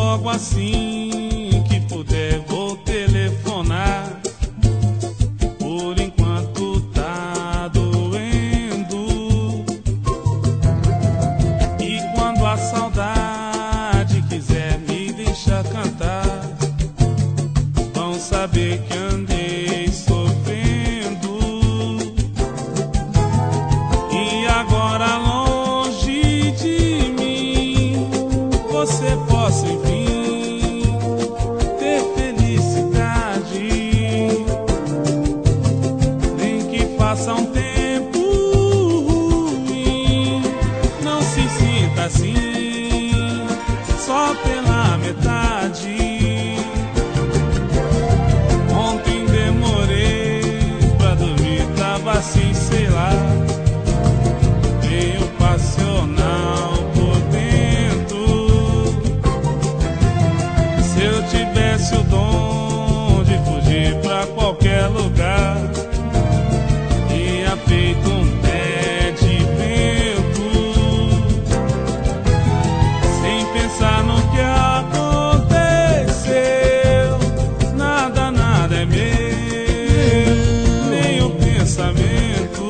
Logo assim que puder vou telefonar. Por enquanto tá doendo. E quando a saudade quiser me deixar cantar, vão saber que andei sofrendo. E agora longe de mim, você possa enfim ter felicidade. Nem que faça um tempo ruim, não se sinta assim só pela metade. Ontem demorei pra dormir, tava assim, sei lá, meio passional por dentro. Se eu tivesse o dom de fugir pra qualquer lugar, tinha feito um pé de vento, sem pensar no que aconteceu. Nada, nada é meu, nem o pensamento.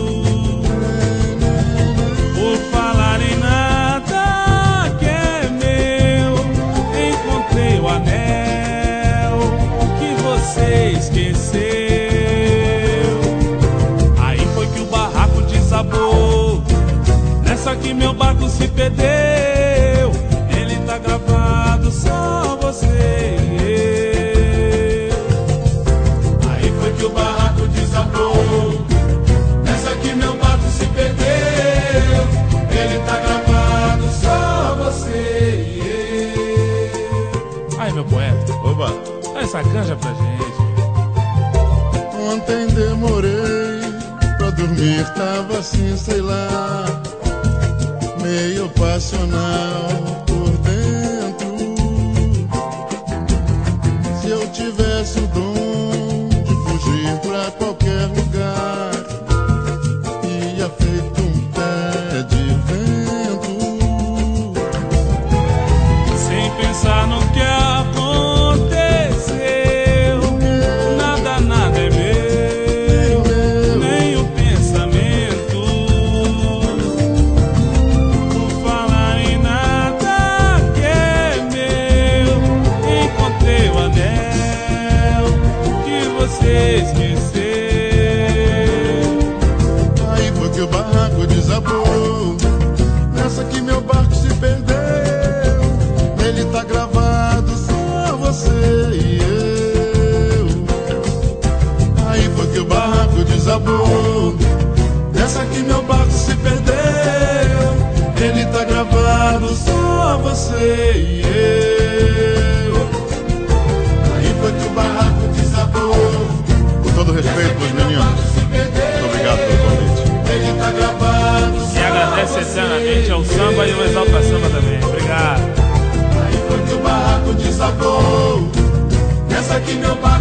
Por falar em nada que é meu, encontrei o anel que você esqueceu. Aí foi que o barraco desabou, nessa que meu barco se perdeu. Ele tá gravado, só você e eu. Aí foi que o barraco desabou, nessa que meu barco se perdeu. Ele tá gravado, só você e eu. Aí, meu poeta, Oba! dá essa canja pra gente. Ontem demorei pra dormir, tava assim, sei lá, meio passional por dentro. Se eu tivesse o dom de fugir pra qualquer lugar, ia feito um pé de vento, Sem pensar no que aconteceu. Nada, nada é meu, nem o pensamento. Por falar em nada que é meu, encontrei o anel que você esqueceu. Aí foi que o barraco desabou, nessa que meu barco se perdeu. Ele tá gravado, só você e eu. Aí foi que o barraco desabou, nessa que meu barco se perdeu. Ele tá gravado, só você e eu. Aí foi que o barraco desabou. Com todo respeito pros meninos, muito obrigado pelo convite. Ele tá gravado, E agradece eternamente ao samba e ao Exalta Samba também. Obrigado. aí foi que o barraco desabou, nessa que meu barco